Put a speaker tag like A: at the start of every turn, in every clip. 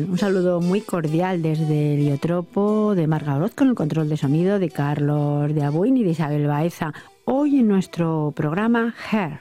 A: tal? Un saludo muy cordial desde el Heliotropo de Marga Oroz con el control de sonido de Carlos de Abuin y de Isabel Baeza. Hoy en nuestro programa Hair.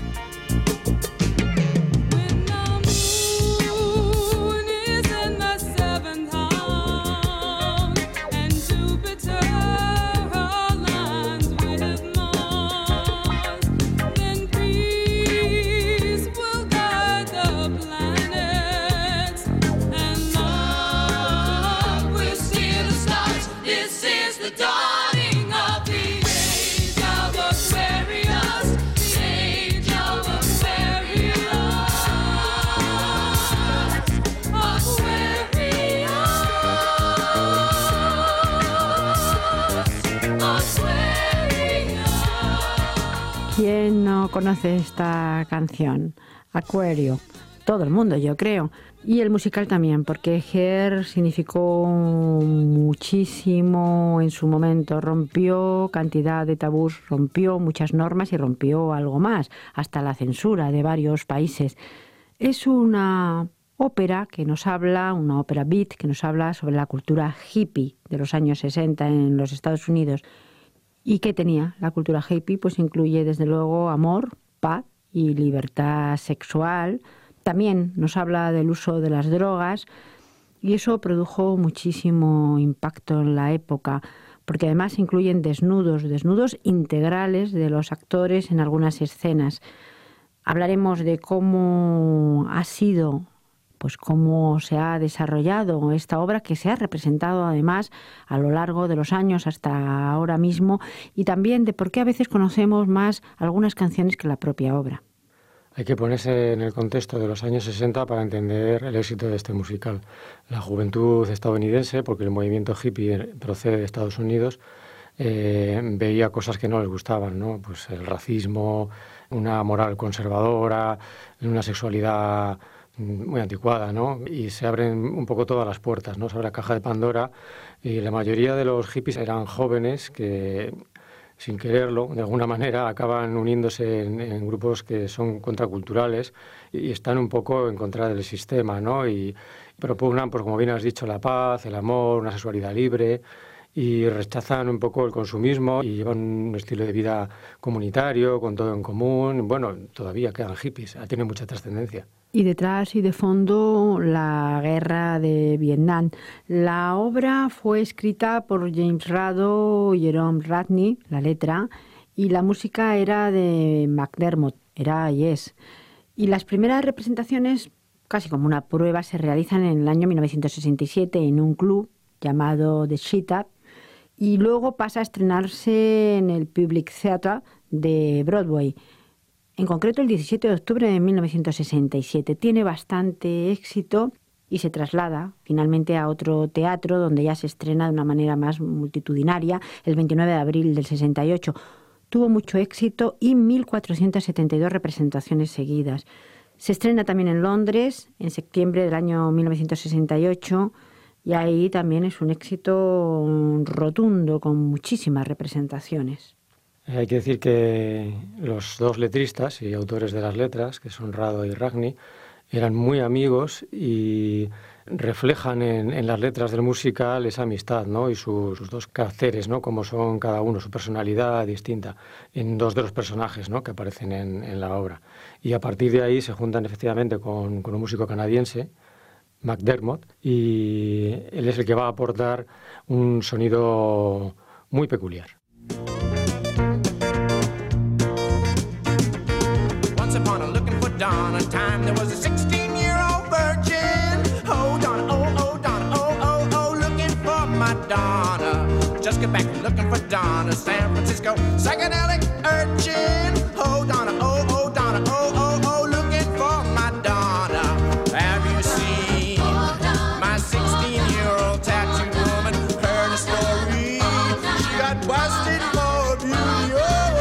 A: ¿Quién no conoce esta canción? Aquario. Todo el mundo, yo creo. Y el musical también, porque Hair significó muchísimo en su momento. Rompió cantidad de tabús, rompió muchas normas y rompió algo más, hasta la censura de varios países. Es una ópera que nos habla, una ópera beat, que nos habla sobre la cultura hippie de los años 60 en los Estados Unidos. ¿Y qué tenía la cultura hippie? Pues incluye desde luego amor, paz y libertad sexual. También nos habla del uso de las drogas y eso produjo muchísimo impacto en la época, porque además incluyen desnudos integrales de los actores en algunas escenas. Hablaremos de cómo ha sido, pues cómo se ha desarrollado esta obra, que se ha representado además a lo largo de los años hasta ahora mismo, y también de por qué a veces conocemos más algunas canciones que la propia obra.
B: Hay que ponerse en el contexto de los años 60 para entender el éxito de este musical. La juventud estadounidense, porque el movimiento hippie procede de Estados Unidos, veía cosas que no les gustaban, ¿no? Pues el racismo, una moral conservadora, una sexualidad muy anticuada, ¿no? Y se abren un poco todas las puertas, ¿no? Se abre la caja de Pandora y la mayoría de los hippies eran jóvenes que, sin quererlo, de alguna manera acaban uniéndose en grupos que son contraculturales y están un poco en contra del sistema, ¿no? Y propugnan, pues como bien has dicho, la paz, el amor, una sexualidad libre, y rechazan un poco el consumismo y llevan un estilo de vida comunitario, con todo en común. Bueno, todavía quedan hippies, tienen mucha trascendencia.
A: Y detrás y de fondo la guerra de Vietnam. La obra fue escrita por James Rado y Jerome Radney, la letra, y la música era de McDermott, era Yes. Y las primeras representaciones, casi como una prueba, se realizan en el año 1967 en un club llamado The Cheetah, y luego pasa a estrenarse en el Public Theatre de Broadway. En concreto, el 17 de octubre de 1967. Tiene bastante éxito y se traslada finalmente a otro teatro donde ya se estrena de una manera más multitudinaria el 29 de abril del 68. Tuvo mucho éxito y 1.472 representaciones seguidas. Se estrena también en Londres en septiembre del año 1968 y ahí también es un éxito rotundo con muchísimas representaciones.
B: Hay que decir que los dos letristas y autores de las letras, que son Rado y Radney, eran muy amigos y reflejan en las letras del musical esa amistad, ¿no? Y sus dos caracteres, ¿no? Como son cada uno, su personalidad distinta en dos de los personajes, ¿no? Que aparecen en la obra. Y a partir de ahí se juntan efectivamente con un músico canadiense, McDermott, y él es el que va a aportar un sonido muy peculiar.
C: Once upon a looking for Donna, time there was a 16-year-old virgin. Oh, Donna, oh, Donna, oh, looking for my Donna. Just get back from looking for Donna, San Francisco psychedelic urchin. Oh, Donna, oh, Donna, oh, looking for my Donna. Have you seen my 16-year-old tattooed woman? Heard a story, she got busted for beauty.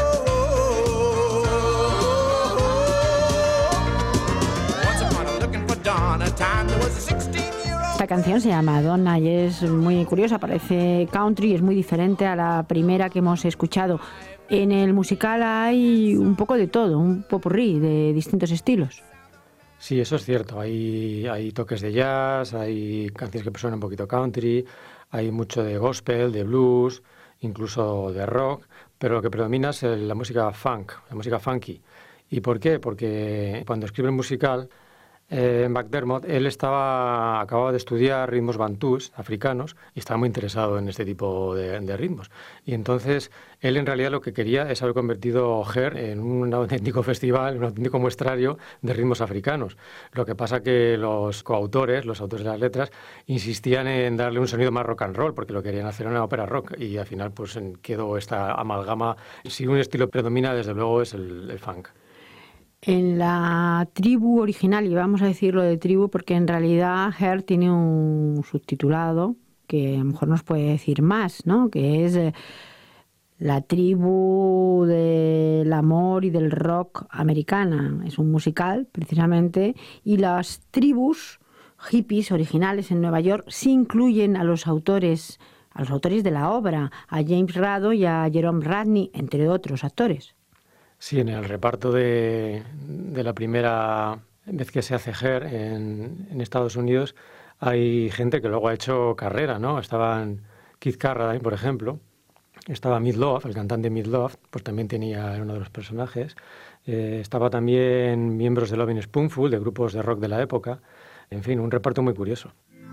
A: Esta canción se llama Donna y es muy curiosa, parece country, es muy diferente a la primera que hemos escuchado. En el musical hay un poco de todo, un popurrí de distintos estilos.
B: Sí, eso es cierto. Hay toques de jazz, hay canciones que suenan un poquito country, hay mucho de gospel, de blues, incluso de rock, pero lo que predomina es la música funk, la música funky. ¿Y por qué? Porque cuando escribe el musical, McDermott, él acababa de estudiar ritmos bantús africanos y estaba muy interesado en este tipo de ritmos. Y entonces él en realidad lo que quería es haber convertido Her en un auténtico festival, un auténtico muestrario de ritmos africanos. Lo que pasa que los coautores, los autores de las letras, insistían en darle un sonido más rock and roll porque lo querían hacer una ópera rock y al final pues quedó esta amalgama. Si un estilo predomina, desde luego es el funk.
A: En la tribu original, y vamos a decirlo de tribu porque en realidad Her tiene un subtitulado que a lo mejor nos puede decir más, ¿no? Que es la tribu del amor y del rock americana. Es un musical, precisamente, y las tribus hippies originales en Nueva York sí incluyen a los autores de la obra, a James Rado y a Jerome Radney, entre otros actores.
B: Sí, en el reparto de la primera vez que se hace Her en Estados Unidos hay gente que luego ha hecho carrera, ¿no? Estaban Keith Carradine, por ejemplo, estaba Meat Loaf, el cantante Meat Loaf, pues también era uno de los personajes. Estaba también miembros de Lovin' Spoonful, de grupos de rock de la época. En fin, un reparto muy curioso.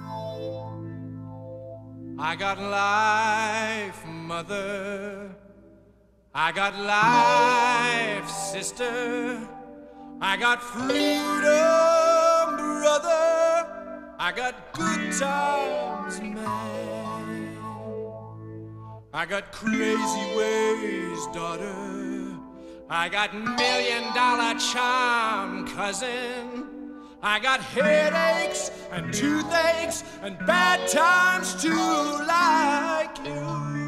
C: I got life, mother. I got life, sister. I got freedom, brother. I got good times, man. I got crazy ways, daughter. I got $1 million charm, cousin. I got headaches and toothaches and bad times too, like you.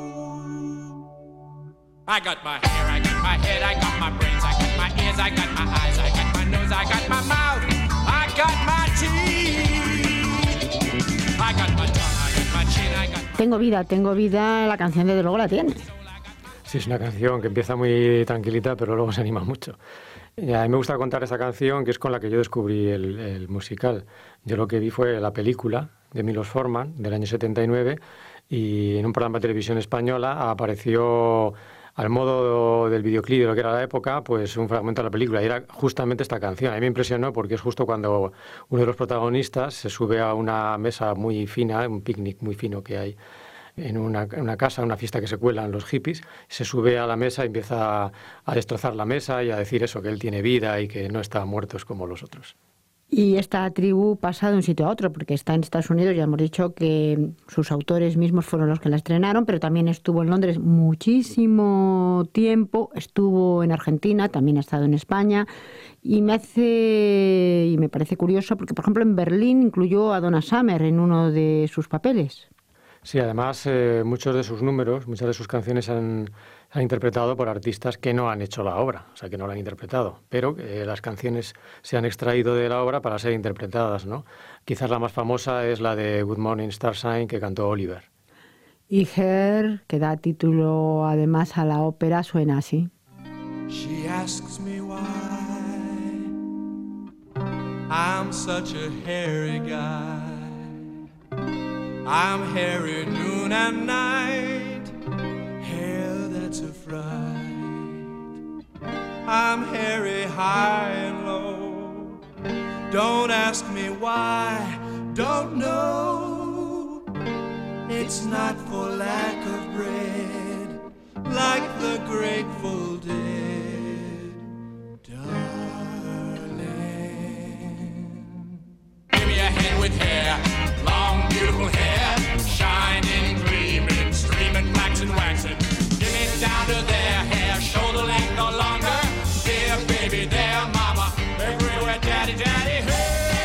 C: I got my hair, I got my head, I got my brains, I got my ears, I got my eyes, I got my nose, I got my mouth, I got my teeth. I got my tongue, I got my chin, I got my...
A: Tengo vida, la canción desde luego la tiene.
B: Sí, es una canción que empieza muy tranquilita, pero luego se anima mucho. Y a mí me gusta contar esta canción, que es con la que yo descubrí el musical. Yo lo que vi fue la película de Milos Forman, del año 79, y en un programa de televisión española apareció, al modo del videoclip de lo que era la época, pues un fragmento de la película, y era justamente esta canción. A mí me impresionó porque es justo cuando uno de los protagonistas se sube a una mesa muy fina, un picnic muy fino que hay en una casa, una fiesta que se cuelan los hippies, se sube a la mesa y empieza a destrozar la mesa y a decir eso, que él tiene vida y que no está muerto como los otros.
A: Y esta tribu pasa de un sitio a otro, porque está en Estados Unidos, ya hemos dicho que sus autores mismos fueron los que la estrenaron, pero también estuvo en Londres muchísimo tiempo, estuvo en Argentina, también ha estado en España, y me parece curioso, porque por ejemplo en Berlín incluyó a Donna Summer en uno de sus papeles.
B: Sí, además muchos de sus números, muchas de sus canciones se han interpretado por artistas que no han hecho la obra, o sea, que no la han interpretado, pero las canciones se han extraído de la obra para ser interpretadas, ¿no? Quizás la más famosa es la de Good Morning Starshine que cantó Oliver.
A: Y Her, que da título además a la ópera, suena así.
C: She asks me why I'm such a hairy guy. I'm hairy noon and night, hair that's a fright. I'm hairy high and low. Don't ask me why, don't know. It's not for lack of bread, like the Grateful Dead, darling. Give me a head with hair, long beautiful hair, shining, gleaming, streaming, flaxen, waxing. Give me down to their hair, shoulder length no longer. Dear baby, dear mama, everywhere, daddy, daddy, hey.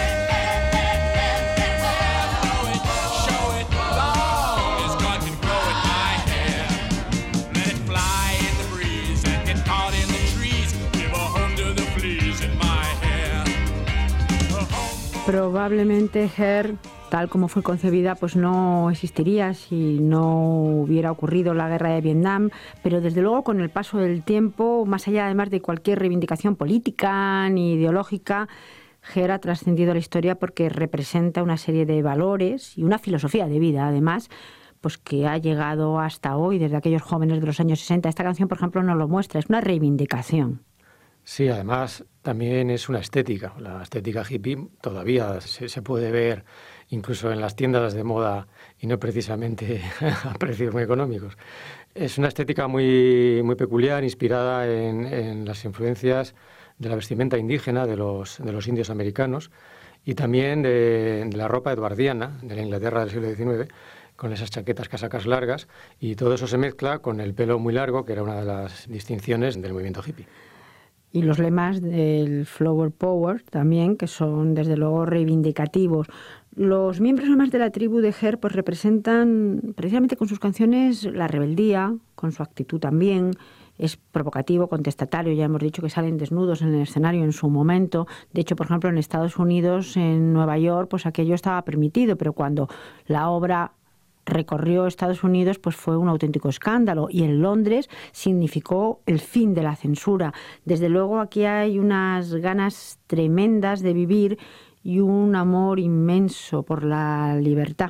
C: Show it, long as God can grow in my hair. Let it fly in the breeze and get caught in the trees. Give a home to the fleas in my hair.
A: Probablemente Her, tal como fue concebida, pues no existiría si no hubiera ocurrido la guerra de Vietnam, pero desde luego con el paso del tiempo, más allá además de cualquier reivindicación política ni ideológica, Her ha trascendido la historia porque representa una serie de valores y una filosofía de vida, además, pues que ha llegado hasta hoy, desde aquellos jóvenes de los años 60. Esta canción, por ejemplo, nos lo muestra, es una reivindicación.
B: Sí, además también es una estética. La estética hippie todavía se puede ver incluso en las tiendas de moda y no precisamente a precios muy económicos. Es una estética muy, muy peculiar, inspirada en las influencias de la vestimenta indígena de los indios americanos y también de la ropa eduardiana de la Inglaterra del siglo XIX, con esas chaquetas, casacas largas, y todo eso se mezcla con el pelo muy largo, que era una de las distinciones del movimiento hippie.
A: Y los lemas del Flower Power también, que son desde luego reivindicativos. Los miembros además de la tribu de Her pues representan precisamente con sus canciones la rebeldía, con su actitud también. Es provocativo, contestatario, ya hemos dicho que salen desnudos en el escenario en su momento. De hecho, por ejemplo, en Estados Unidos, en Nueva York, pues aquello estaba permitido, pero cuando la obra recorrió Estados Unidos, pues fue un auténtico escándalo, y en Londres significó el fin de la censura. Desde luego aquí hay unas ganas tremendas de vivir y un amor inmenso por la libertad.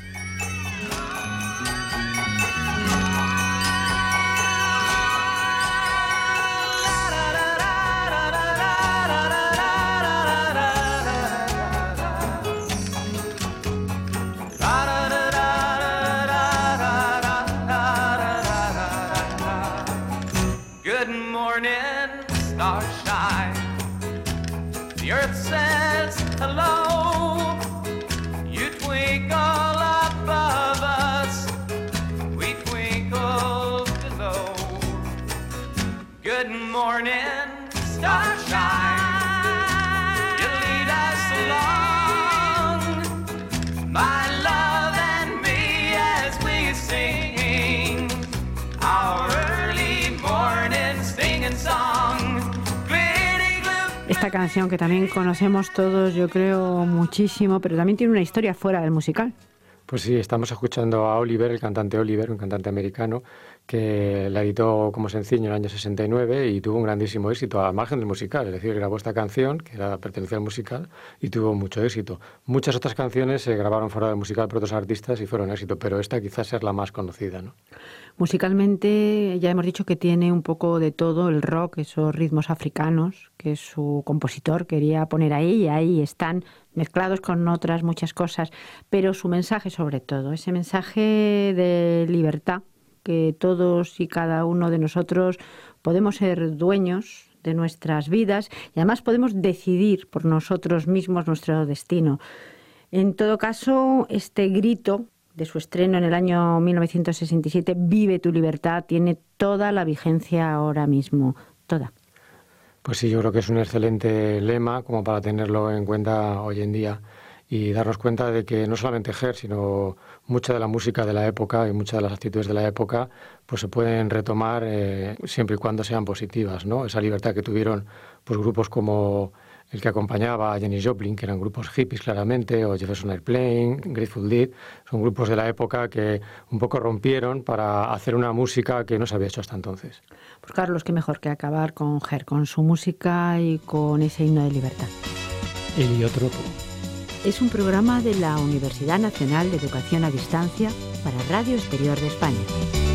A: Esta canción que también conocemos todos, yo creo, muchísimo, pero también tiene una historia fuera del musical.
B: Pues sí, estamos escuchando a Oliver, el cantante Oliver, un cantante americano, que la editó como sencillo en el año 69 y tuvo un grandísimo éxito al margen del musical. Es decir, grabó esta canción, que pertenecía al musical, y tuvo mucho éxito. Muchas otras canciones se grabaron fuera del musical por otros artistas y fueron éxito, pero esta quizás es la más conocida, ¿no?
A: Musicalmente ya hemos dicho que tiene un poco de todo el rock, esos ritmos africanos que su compositor quería poner ahí, y ahí están mezclados con otras muchas cosas, pero su mensaje sobre todo, ese mensaje de libertad, que todos y cada uno de nosotros podemos ser dueños de nuestras vidas y además podemos decidir por nosotros mismos nuestro destino. En todo caso, este grito de su estreno en el año 1967, Vive tu libertad, tiene toda la vigencia ahora mismo, toda.
B: Pues sí, yo creo que es un excelente lema como para tenerlo en cuenta hoy en día y darnos cuenta de que no solamente Her, sino mucha de la música de la época y muchas de las actitudes de la época pues se pueden retomar siempre y cuando sean positivas, ¿no? Esa libertad que tuvieron pues grupos como el que acompañaba a Janis Joplin, que eran grupos hippies claramente, o Jefferson Airplane, Grateful Dead, son grupos de la época que un poco rompieron para hacer una música que no se había hecho hasta entonces.
A: Pues Carlos, qué mejor que acabar con Her, con su música y con ese himno de libertad.
B: Heliotropo.
A: Es un programa de la Universidad Nacional de Educación a Distancia para Radio Exterior de España.